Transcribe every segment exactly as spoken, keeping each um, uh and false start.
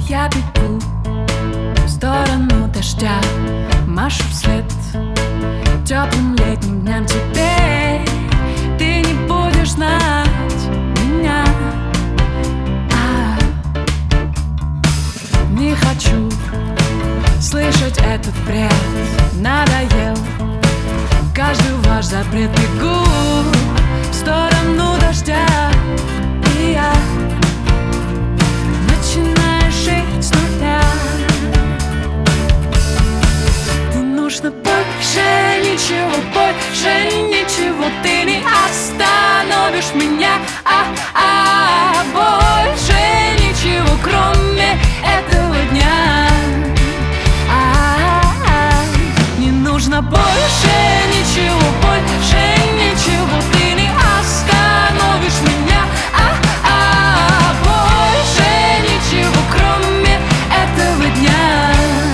Я бегу в сторону дождя, машу вслед теплым летним дням. Теперь ты не будешь знать меня. а, Не хочу слышать этот бред, надоел каждый ваш запрет. Бегу в сторону дождя, и я начинаю жить с нуля. Не нужно больше ничего, больше ничего. Ты не остановишь меня, а-а, больше ничего, кроме этого дня. А-а-а. Не нужно больше ничего, больше ничего. Ты не остановишь меня, а-а, больше ничего, кроме этого дня.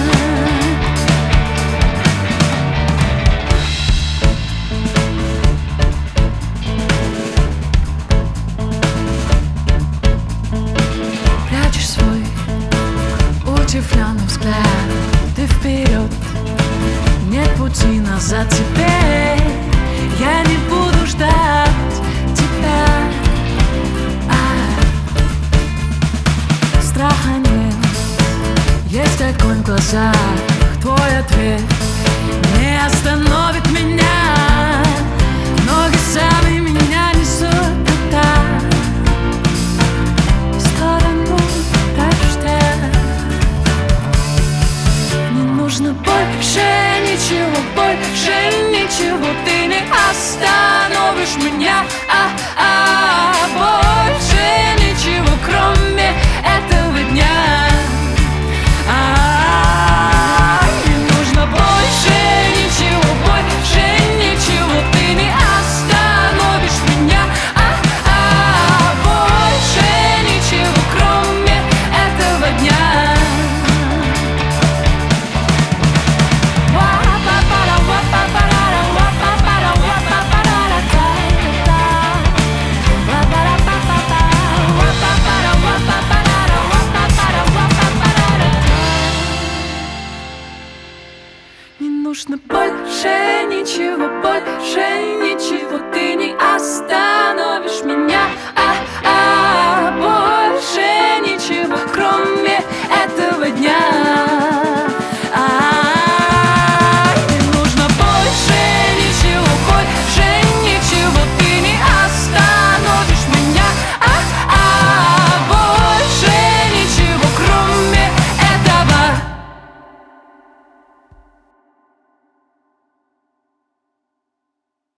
Прячешь свой удивленный взгляд, ты вперед, нет пути назад. Теперь я не буду ждать тебя. а, Страха нет, есть огонь в глазах. Твой ответ не остановит меня. Ноги сами меня несут туда, в сторону дождя. Не нужно больше ничего, больше ничего. Ты не остановишь меня, а-а, больше ничего, кроме этого дня. А-а, не нужно больше ничего, больше ничего. Ты не остановишь меня, а-а, больше ничего, кроме этого дня. Не нужно больше ничего, больше